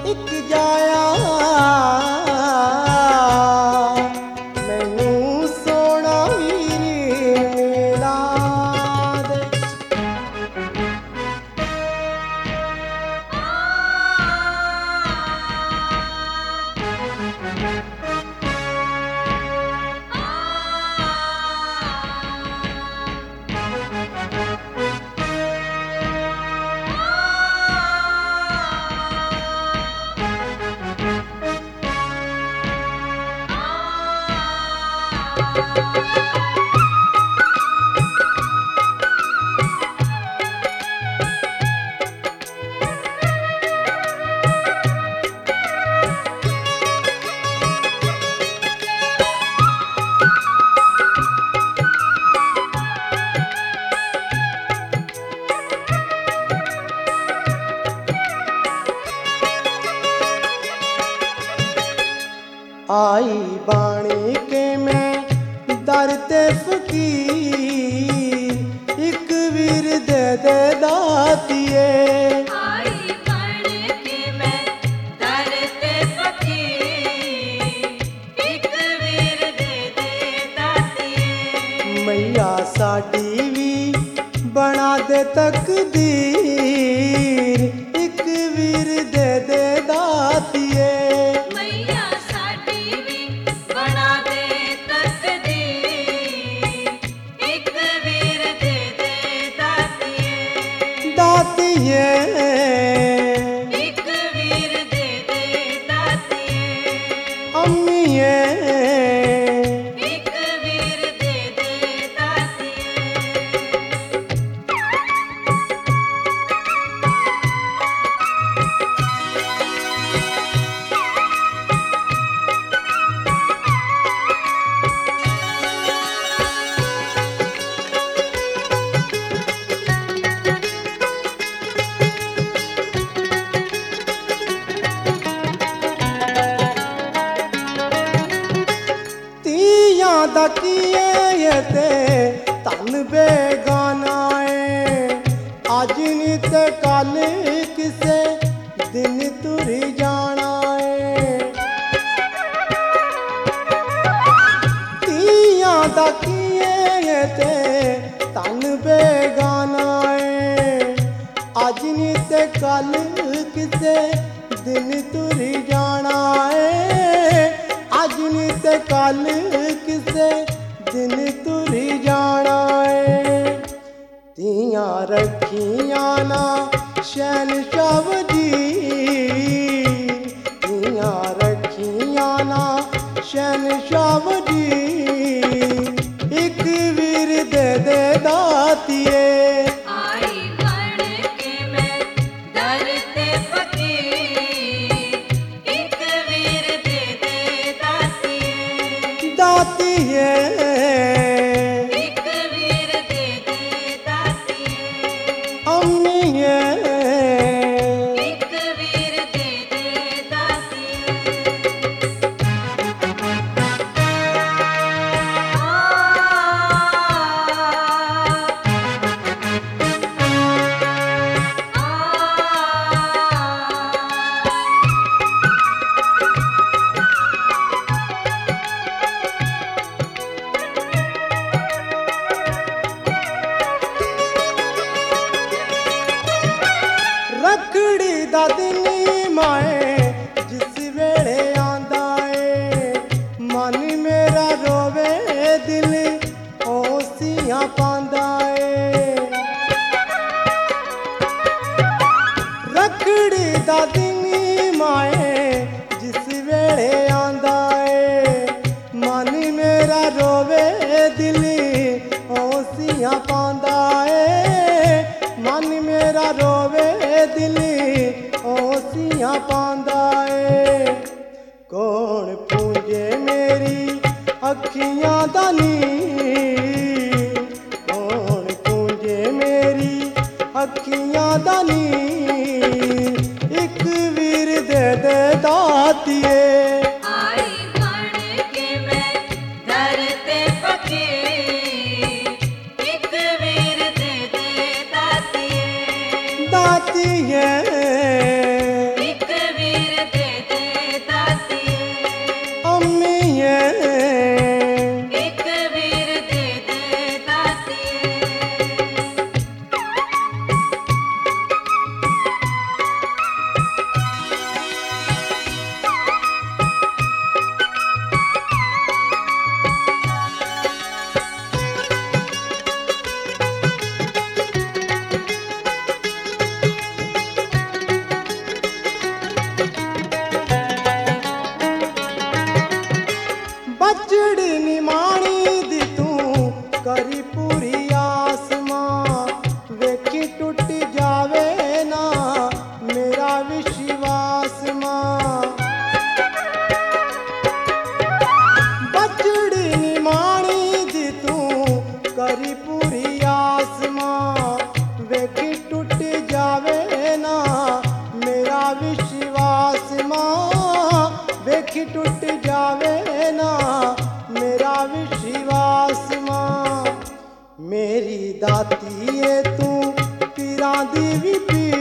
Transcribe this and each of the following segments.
ਇੱਕ ਜਾਇਆ ਮੈਨੂੰ ਸੋਹਣਾ ਵੀਰ ਮਿਲਾ ਦੇ। आई बाणी के मैं दर ते फकीर एक वीर दे दे दातिए। आई बन के मैं दर ते फकीर एक वीर दे दे दातिए। मैया साडी भी बना दे तकदीर एक वीर दे दे दातिए। एक वीर दे दे दातिए। अम्मीए एक वीर दे दे दातिए। दा किए ते तन बेगाना है अज नी ते कल किसे दिन तुरी जाना है। तियां दा किए ते तन बेगाना है अज नी ते कल किसे दिन तुरी जाना है। अज नी ते कल किसे दिन तुरी जाना है। तियां रखियां ना शहनशाह वजीर तियां रखियां ना शहनशाह वजीर एक वीर दे दे दातिए। आई बन के मैं दर ते फकीर एक वीर दे दे दातिए। दातिए एक वीर दे दे दातिए। अम्मीए एक वीर दे दे दातिए। रखड़ी दा दिन माए जिस वेले आंदा है मन मेरा रोवे दिल ओसियां पांदा है। रखड़ी दा दिन माए जिस वेले आंदा है मन मेरा रोवे दिल ओसियां पांदा है। मन मेरा रोवे दिल ओसियां पांदा है। कौन पूंजे मेरी अखियां दा नीर कौन पूंजे मेरी अखियां दा नीर एक वीर दे दे दातिए। आई बन के मैं दर ते फकीर एक वीर दे दे दातिए। दातिए एक वीर विश्वास मां बचड़ी निमाणी दी तू करी पूरी आस मां वेखी टूट जावे ना मेरा विश्वास मां वेखी टूट जावे ना मेरा विश्वास मां मेरी दाती है तू पीरां दी भी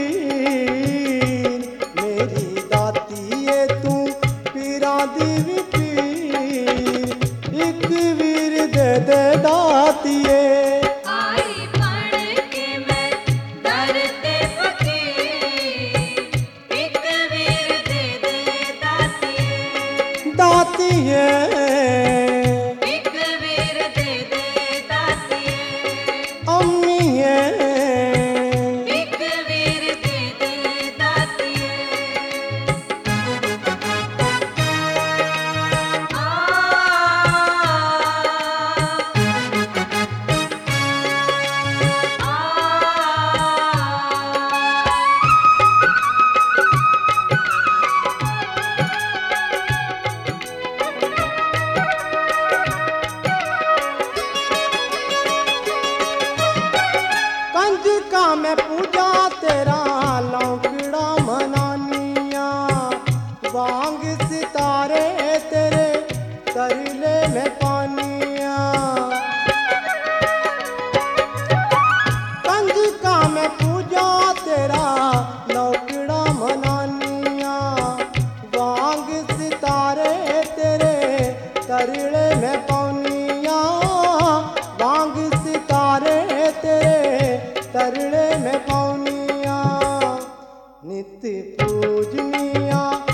पीर मेरी दाती है तू पीरां दी भी पीर एक वीर दे दे दातिए आई बन के मैं दर ते फकीर एक वीर दे दे दातिए दातिए एक वीर दे दे दातिए अम्मीए एक वीर दे दे दातिए कंजका में पूजा तेरा लौकड़ा मनानिया वांग सितारे तेरे तरले में पानिया कंजका में पूजा तेरा लौकड़ा मनानिया वांग सितारे तेरे तरले में पानिया वांग सितारे तेरे तरले में पौनिया नित्य पूजनिया